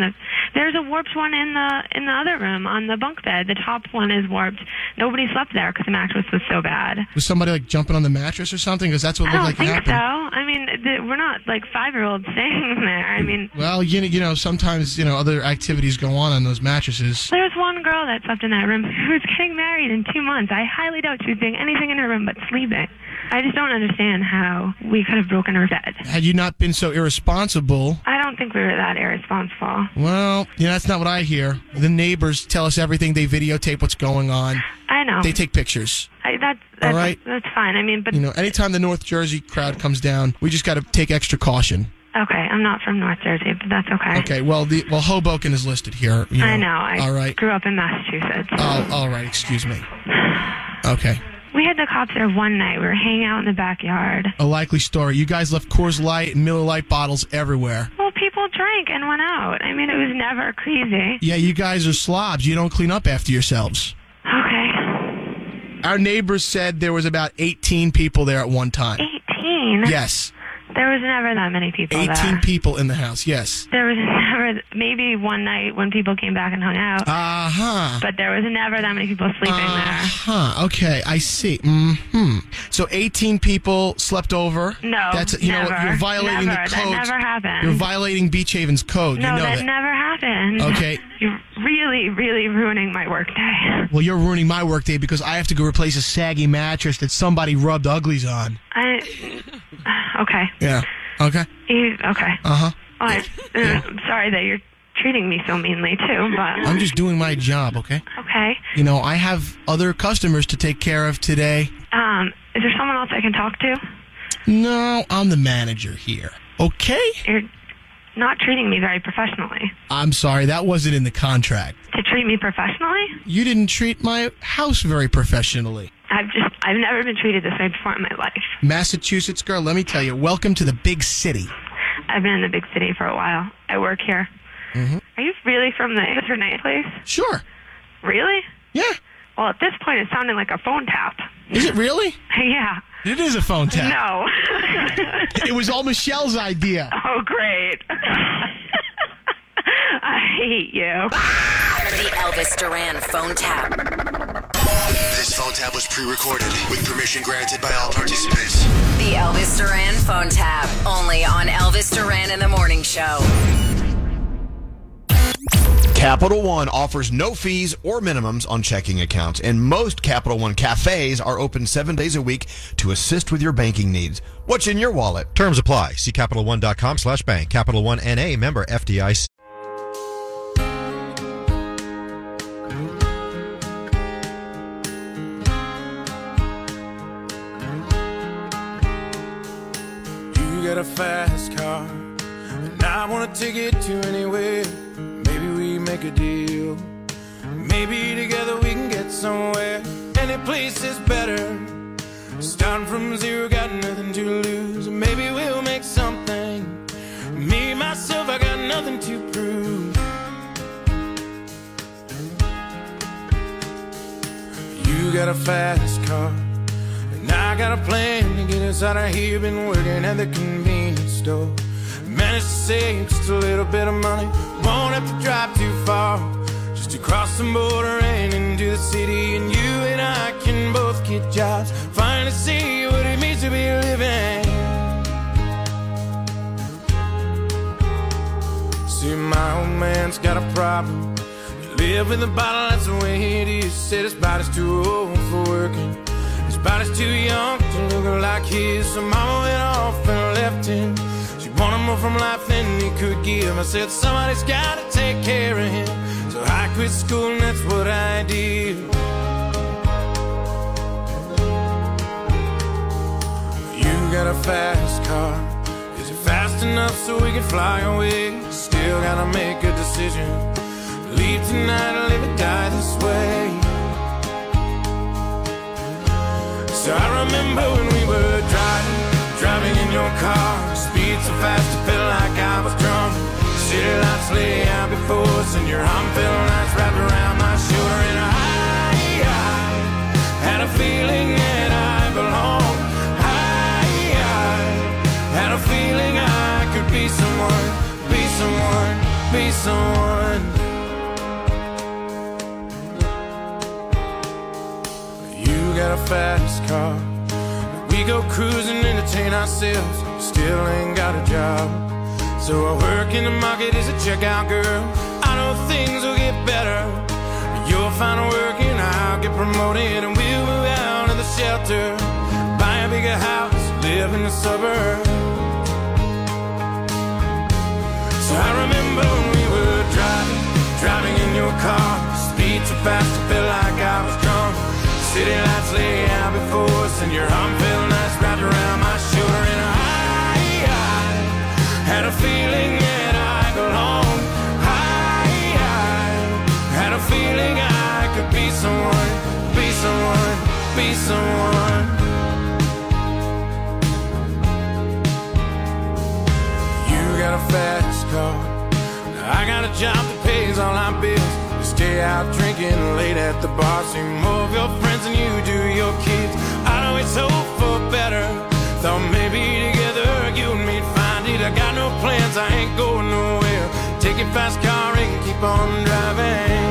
There's a warped one in the in the other room on the bunk bed. The top one is warped. Nobody slept there because the mattress was so bad. Was somebody like jumping on the mattress or something? Because that's what I looked don't like think happened. so. I mean, th- we're not like five-year-olds staying there. I mean, Well, you know, you know, sometimes you know other activities go on on those mattresses. there's one girl that slept in that room who was getting married in two months. I highly doubt she was doing anything in her room but sleeping. I just don't understand how we could have broken her bed. Had you not been so irresponsible, I don't think we were that irresponsible. well, you know, that's not what I hear. The neighbors tell us everything. They videotape what's going on. I know. They take pictures. I, that's that's, All right. that's fine. I mean, but You know, anytime the North Jersey crowd comes down, we just got to take extra caution. okay, I'm not from North Jersey, but that's okay. Okay, well, the well Hoboken is listed here. you I know. I all right. grew up in Massachusetts. Oh, all right. Excuse me. Okay. We had the cops there one night. We were hanging out in the backyard. A likely story. You guys left Coors Light and Miller Lite bottles everywhere. Well, people drank and went out. I mean, it was never crazy. Yeah, you guys are slobs. You don't clean up after yourselves. Okay. Our neighbors said there was about eighteen people there at one time. eighteen? Yes. There was never that many people eighteen there. people in the house, yes. There was never, maybe one night when people came back and hung out. Uh-huh. But there was never that many people sleeping there. Huh, okay, I see. Mm-hmm. So eighteen people slept over. No, That's you never, know you're violating never. the That code. never happened. You're violating Beach Haven's code. No, you know that, that. never happened. Okay. You're really, really ruining my workday. Well, you're ruining my workday because I have to go replace a saggy mattress that somebody rubbed uglies on. I. Okay. Yeah. Okay. You, okay. Uh-huh. Well, I, uh, I'm sorry that you're treating me so meanly too, but I'm just doing my job, okay? okay. You know, I have other customers to take care of today. Um, is there someone else I can talk to? No, I'm the manager here. Okay? You're not treating me very professionally. I'm sorry, that wasn't in the contract. To treat me professionally? You didn't treat my house very professionally. I've just I've never been treated this way before in my life. Massachusetts girl, let me tell you, welcome to the big city. I've been in the big city for a while. I work here. Mm-hmm. Are you really from the Renee place? Sure. Really? Yeah. Well, at this point, it sounded like a phone tap. Is it really? Yeah. It is a phone tap. No. It was all Michelle's idea. Oh, great. I hate you. The Elvis Duran phone tap. This phone tap was pre-recorded with permission granted by all participants. The Elvis Duran phone tap. Only on Elvis Duran in the Morning Show. Capital One offers no fees or minimums on checking accounts, and most Capital One cafes are open seven days a week to assist with your banking needs. What's in your wallet? Terms apply. See CapitalOne.com slash bank. Capital One N A, member F D I C. You got a fast car, and I wanna take it to anywhere. Maybe we make a deal. Maybe together we can get somewhere. Any place is better. Starting from zero, got nothing to lose. Maybe we'll make something. Me, myself, I got nothing to prove. You got a fast car, and I got a plan to get us out of here. Been working at the convenience store. Managed to save just a little bit of money. Won't have to drive too far. Just to cross the border and into the city. And you and I can both get jobs. Finally see what it means to be living. See, my old man's got a problem. You live in the bottle, that's the way it is. Said his body's too old for working. His body's too young to look like his. So mama went off and left him. She wanted more from life than he could give. I said somebody's gotta take care of him. So I quit school and that's what I did. You got a fast car. Is it fast enough so we can fly away? Still gotta make a decision. Leave tonight or live or die this way. So I remember when we were driving, driving in your car. Speed so fast it felt like I was drunk. City lights lay out before us, and your arm felt nice wrapped around my shoulder. And I, I had a feeling that I belonged. I, I had a feeling I could be someone, be someone, be someone. a fast car. We go cruising, entertain ourselves, still ain't got a job. So I work in the market as a checkout girl. I know things will get better. You'll find work and I'll get promoted, and we'll move out of the shelter, buy a bigger house, live in the suburbs. So I remember when we were driving, driving in your car, speed so fast I felt like I was drunk. City lights lay out before us, and your arm felt nice wrapped around my shoulder. And I, I had a feeling that I belonged. I, I had a feeling I could be someone, be someone, be someone. You got a fast car, I got a job that pays all our bills. You stay out drinking late at the bar, see more of your friends than you do your kids. I know it's hope for better, thought maybe together you and me'd find it. I got no plans, I ain't going nowhere. Take your fast car and keep on driving.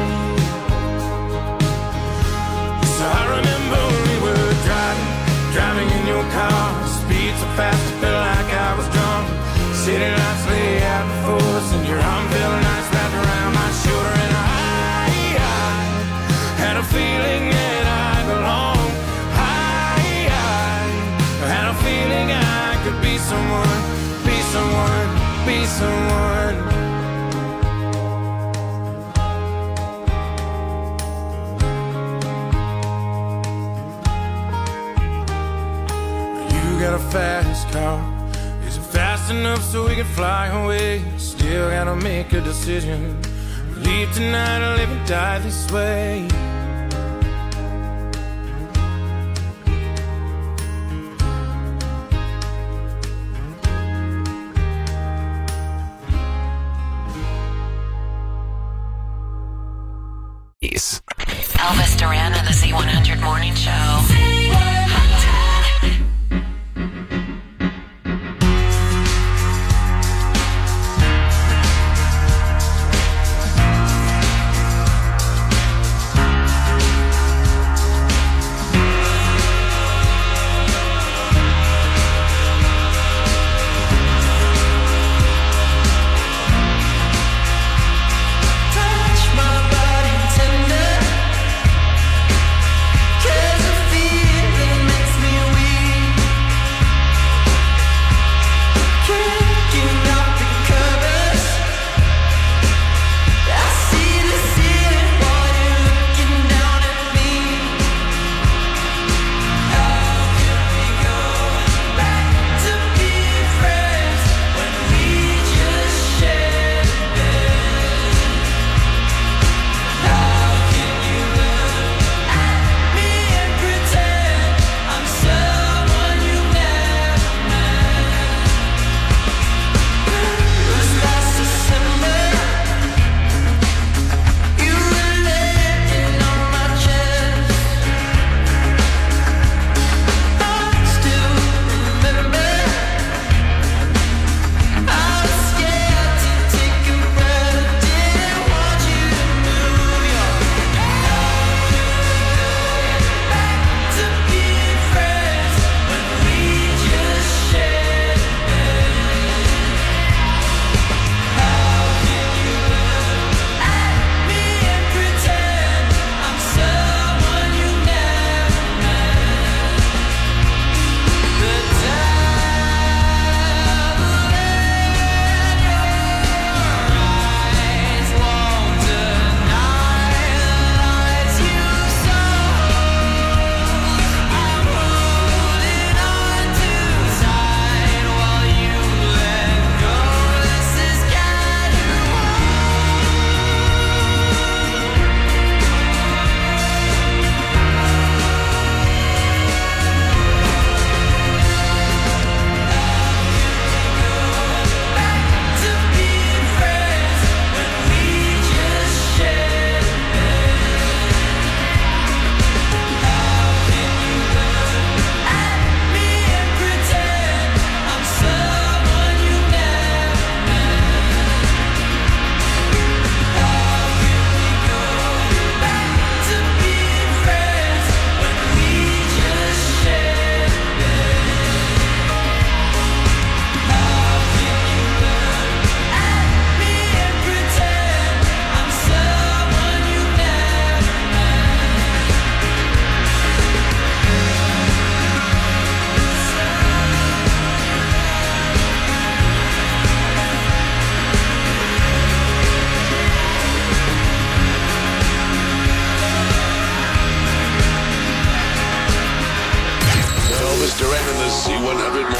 So I remember when we were driving, driving in your car, speed so fast I felt like I was drunk. City lights lay out before us, and your arm felt nice wrapped around my shoulder. And I, I had a feeling that I belonged. I, I had a feeling I could be someone, be someone, be someone. You got a fast car, is it fast enough so we can fly away? Still gotta make a decision, leave tonight or live and die this way. Elvis Duran on the Z one hundred Morning Show. Touch my body tender, 'cause I feel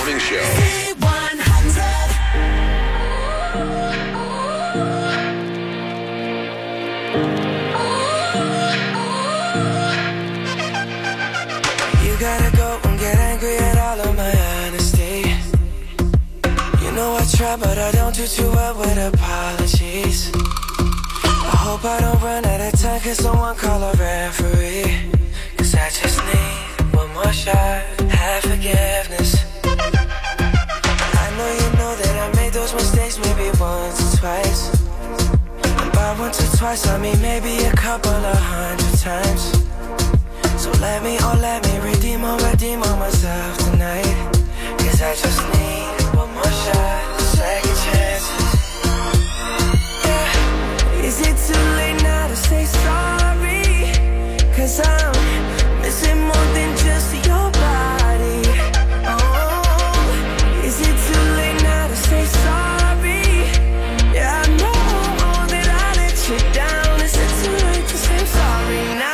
Morning Show. You gotta go and get angry at all of my honesty. You know I try, but I don't do too well with apologies. I hope I don't run out of time, cause someone call a referee. Cause I just need one more shot, have forgiveness. I know you know that I made those mistakes maybe once or twice. And by once or twice I mean maybe a couple of hundred times. So let me, oh let me redeem or redeem on myself tonight. Cause I just need one more shot, second chances. Yeah. Is it too late now to say sorry? Cause I'm missing more than just your body. Oh, is it too late now to say sorry? Yeah, I know that I let you down. Is it too late to say sorry now?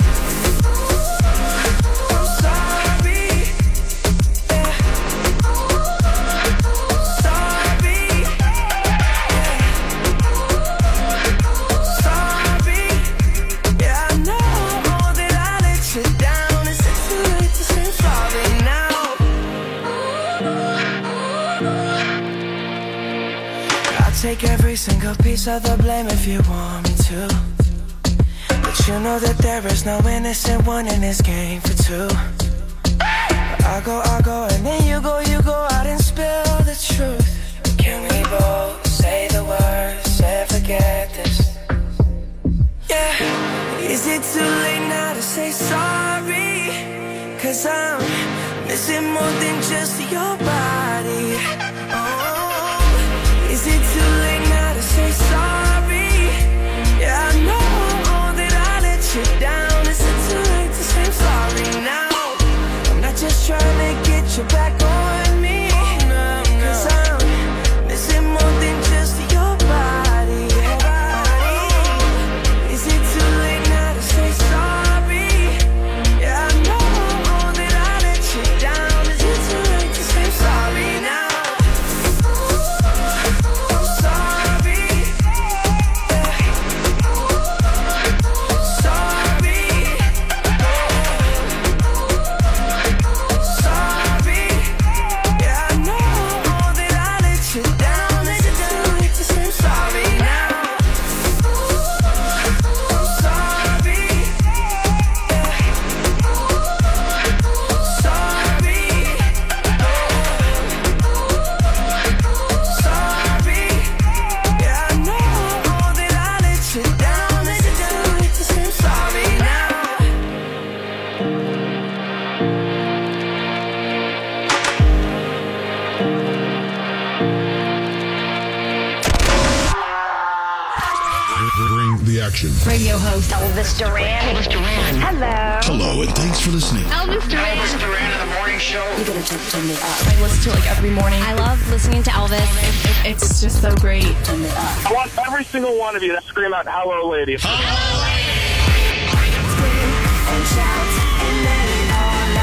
Take every single piece of the blame if you want me to. But you know that there is no innocent one in this game for two. I go, I go, and then you go, you go out and spill the truth. Can we both say the words and forget this? Yeah. Is it too late now to say sorry? Cause I'm missing more than just your body. Oh. Is it too late now to say sorry? Yeah, I know that I let you down. Is it too late to say sorry now? I'm not just trying to get you back on me. Cause I'm missing more than just your body. Is it too late now to say sorry? Yeah, I know that I let you down. Is it too late to say sorry now? Radio host Elvis Duran. Elvis Duran. Hello. Hello, and thanks for listening. Elvis Duran. Elvis Duran in the morning show. You're gonna turn, turn me up. I listen to like every morning. I love listening to Elvis. It's just so great. Turn me up. I want every single one of you to scream out, "Hello, lady." Hello, lady. Scream and shout and let it all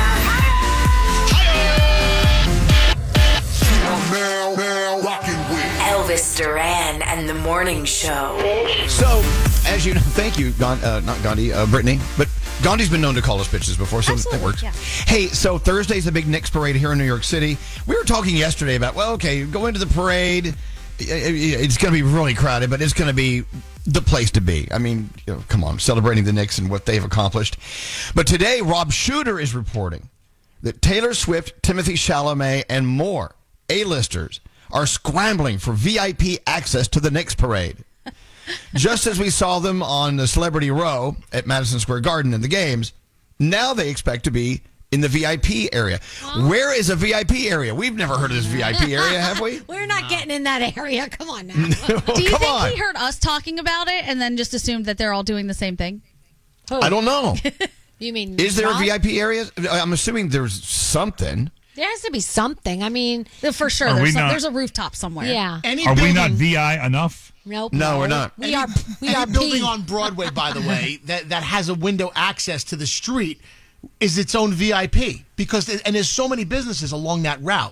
out. Now, now, rocking with Elvis Duran and the Morning Show. So, as you know, thank you, Gandhi, uh, not Gandhi, uh, Brittany, but Gandhi's been known to call us bitches before, so Absolutely, it works. yeah. Hey, so Thursday's a big Knicks parade here in New York City. We were talking yesterday about, well, okay, go into the parade. It's going to be really crowded, but it's going to be the place to be. I mean, you know, come on, celebrating the Knicks and what they've accomplished. But today, Rob Shooter is reporting that Taylor Swift, Timothy Chalamet, and more A-listers are scrambling for V I P access to the Knicks parade. Just as we saw them on the Celebrity Row at Madison Square Garden in the games, now they expect to be in the V I P area. Oh. Where is a V I P area? We've never heard of this V I P area, have we? We're not no. getting in that area. Come on now. No, Do you come think on. he heard us talking about it and then just assumed that they're all doing the same thing? Who? I don't know. You mean Is there not? a V I P area? I'm assuming there's something. There has to be something. I mean, for sure. Are we There's, some, not- there's a rooftop somewhere. Yeah. Any Are we building- not V I enough? Nope. No, we're not. We are. We Any are building P. on Broadway, by the way, that, that has a window access to the street is its own V I P because and there's so many businesses along that route.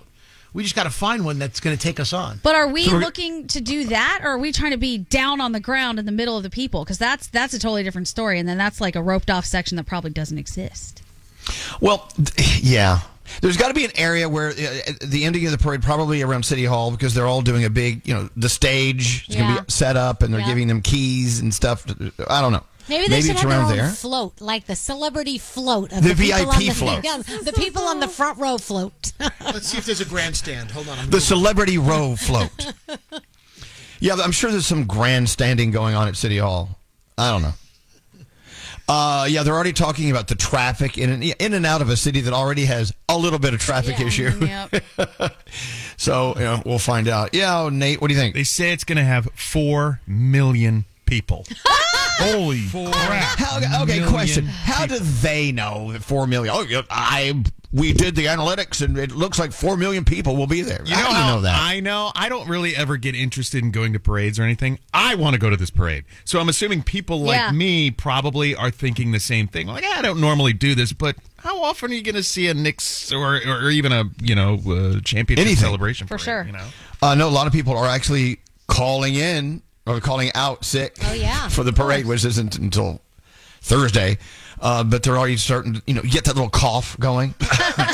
We just got to find one that's going to take us on. But are we So we're- looking to do that, or are we trying to be down on the ground in the middle of the people? Because that's that's a totally different story, and then that's like a roped off section that probably doesn't exist. Well, th- yeah. There's got to be an area where uh, the ending of the parade, probably around City Hall, because they're all doing a big, you know, the stage is going Yeah. to be set up, and they're Yeah. giving them keys and stuff. I don't know. Maybe they should it's have their around own there. float, like the celebrity float of The the, people V I P on the, float. Yeah, the people on the front row float. Let's see if there's a grandstand. Hold on. I'm The celebrity row float. Yeah, I'm sure there's some grandstanding going on at City Hall. I don't know. Uh, yeah, they're already talking about the traffic in and, in and out of a city that already has a little bit of traffic issue. So, you know, we'll find out. Yeah, oh, Nate, what do you think? They say it's going to have four million people. Holy crap. How, okay, Million question. How do they know that four million? Oh, yeah, I we did the analytics, and it looks like four million people will be there. You how know do you how know that? I know? I don't really ever get interested in going to parades or anything. I want to go to this parade. So I'm assuming people like Yeah. me probably are thinking the same thing. Like, I don't normally do this, but how often are you going to see a Knicks or, or even a, you know, uh, championship Anything. celebration For parade, sure. You know? Uh, no, a lot of people are actually calling in or calling out sick Oh, yeah. for the parade, which isn't until Thursday. Uh, but they're already starting to, you know, get that little cough going. So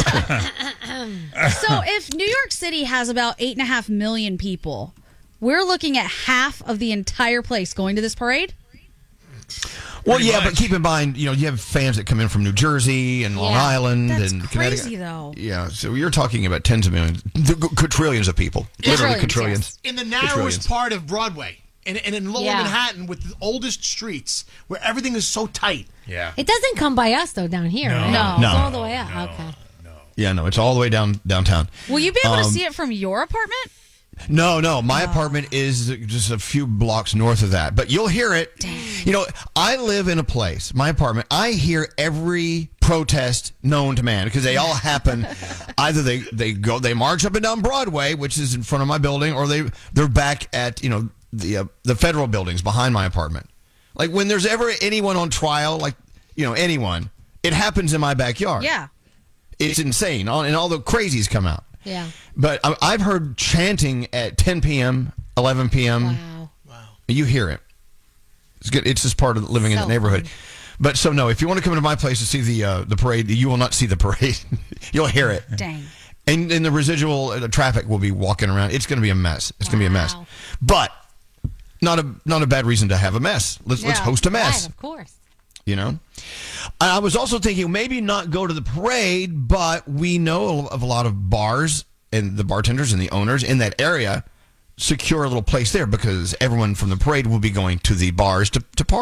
if New York City has about eight and a half million people, we're looking at half of the entire place going to this parade. Well, yeah, but keep in mind, you know, you have fans that come in from New Jersey and Long Yeah. Island That's and crazy, Connecticut. though. Yeah, so you're talking about tens of millions, the, quadrillions of people, literally quadrillions. In the Quadrillions. narrowest part of Broadway. And, and in Lower Yeah. Manhattan with the oldest streets where everything is so tight. Yeah. It doesn't come by us, though, down here, right? No. It's No. all the way up. Okay. Yeah, no, it's all the way down downtown. Will you be able to Um, see it from your apartment? No, no, my apartment is just a few blocks north of that, but you'll hear it. You know, I live in a place, my apartment, I hear every protest known to man because they all happen. Either they, they go, they march up and down Broadway, which is in front of my building, or they, they're back at, you know, the, uh, the federal buildings behind my apartment. Like when there's ever anyone on trial, like, you know, anyone, it happens in my backyard. Yeah. It's insane. All, and all the crazies come out. Yeah. But I- I've heard chanting at ten p.m., eleven p.m. Wow. You hear it. It's good. It's just part of living in So the neighborhood. But so no, if you want to come to my place to see the uh, the parade, you will not see the parade. You'll hear it. Dang. And and the residual uh, traffic will be walking around. It's going to be a mess. It's going to be a mess. But not a not a bad reason to have a mess. Let's let's Yeah. host a mess. Right, of course. You know, I was also thinking maybe not go to the parade, but we know of a lot of bars and the bartenders and the owners in that area secure a little place there because everyone from the parade will be going to the bars to, to party.